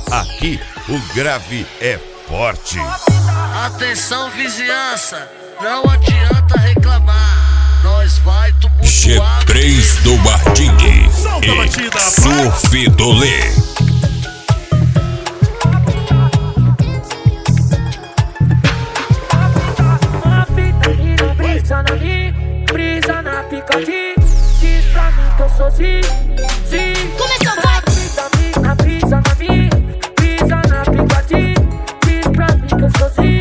Aqui o grave é forte. Atenção, vizinhança, não adianta reclamar. Nós vai tumultuar. G3 do Bardini e Surf do Lê. Uma fita e não brisa na mim, brisa na picadinha. Diz pra mim que eu sou sim. Começou, vai! Uma brisa na mim, brisa na picadinha. Diz pra mim que eu sou sim.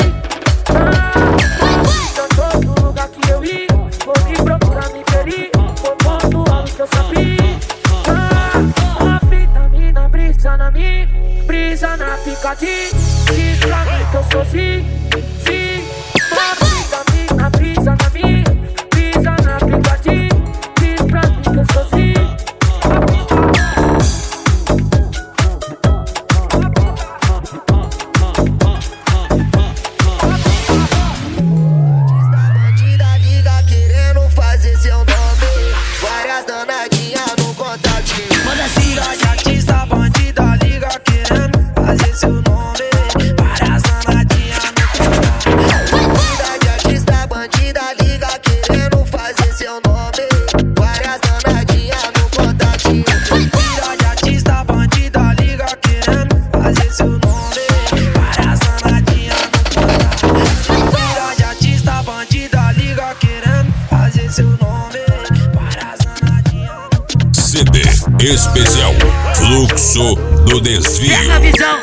Todo lugar que eu ir, vou me procurar, me querer. Vou ponto algo que eu sabia. Uma vitamina, brisa na mim, brisa na picadinha. Diz pra mim que eu sou sim. Uma vitamina, brisa na mim, brisa na picadinha. Diz pra mim que eu sou sim. CD especial Fluxo do Desvio. Pega a visão.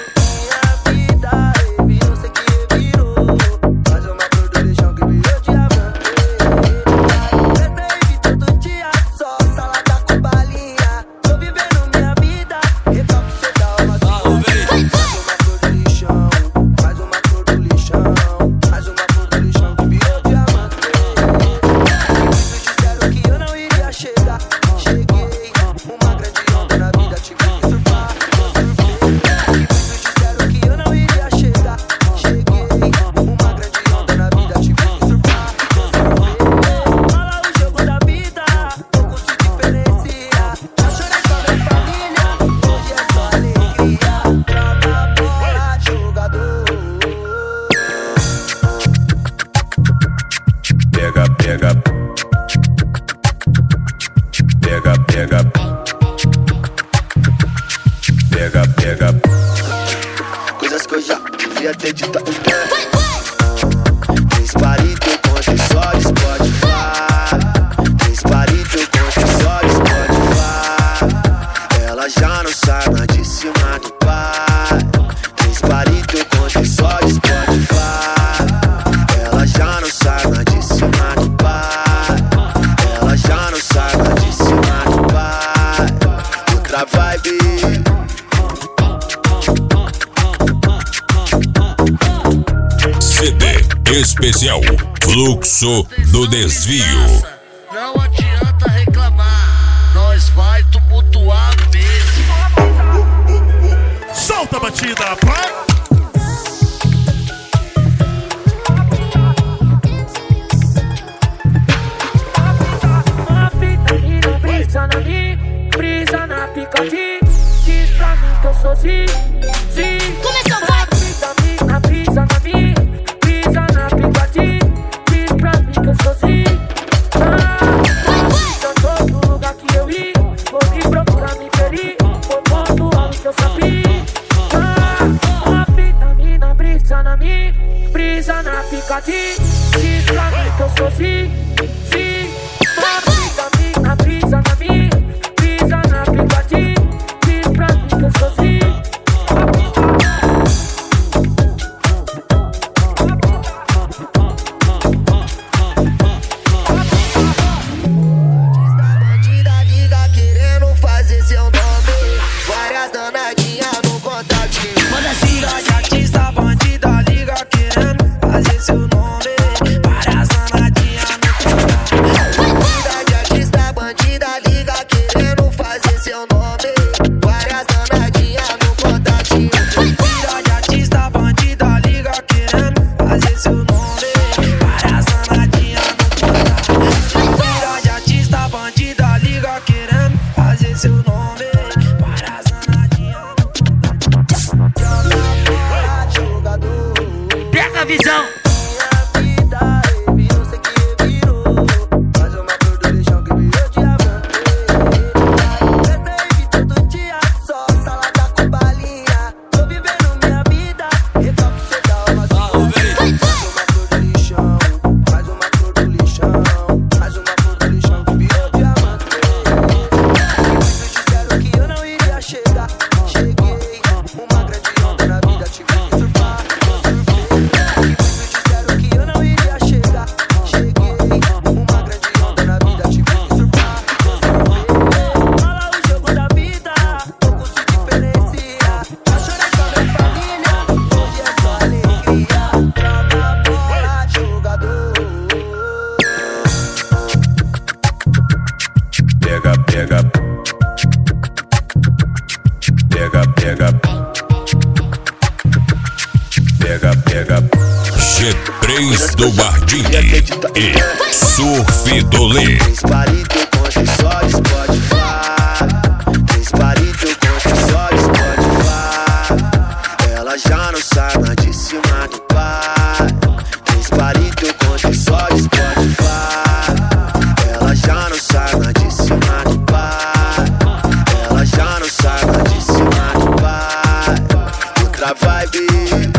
Pega. Coisas que eu já devia ter dito antes. Três palitos eu conto só no Spotify. Três palitos eu conto só no Spotify. Ela já não sai mais de cima do pai. Três palitos eu conto só no Spotify. Ela já não sai mais de cima do pai. Ela já não sai mais de cima do pai. Outra vibe. CD especial Fluxo do Desvio. Não adianta reclamar, nós vai tumultuar mesmo. Solta a batida, pai! Uma vitamina, brisa na mim, brisa na picadinha. Diz pra mim que eu sou sim. Começou, vai! Vitamina, brisa na mim, brisa na picadinha. Diz pra mim que eu sou sim. Todo lugar que eu ir, vou me procurar, me querer. Vou ponto algo que eu sabia. Uma vitamina, brisa na mim, brisa na picadinha. Diz pra mim que eu sou sim. Uma vitamina, brisa na mim, brisa na picadinha. Diz pra mim que eu sou sim. visão. G3 do Bardini e Surf do Lê. Três palitos com só de Spotify. Três palitos com só de Spotify. Ela já não sai mais de cima do pai. Três palitos com só de Spotify. Ela já não sai mais de cima do pai. Ela já não sai mais de cima do pai. Outra vibe.